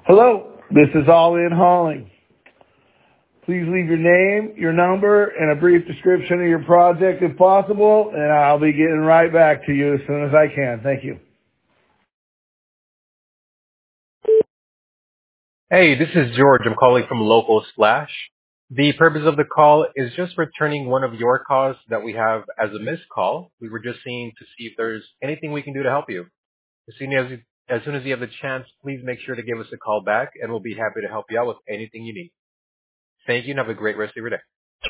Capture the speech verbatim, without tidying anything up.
Hello, this is All In Hauling. Please leave your name, your number, and a brief description of your project if possible, and I'll be getting right back to you as soon as I can. Thank you. Hey, this is George. I'm calling from Local Splash. The purpose of the call is just returning one of your calls that we have as a missed call. We were just seeing to see if there's anything we can do to help you. As soon as, as soon as you have the chance, please make sure to give us a call back, and we'll be happy to help you out with anything you need. Thank you, and have a great rest of your day.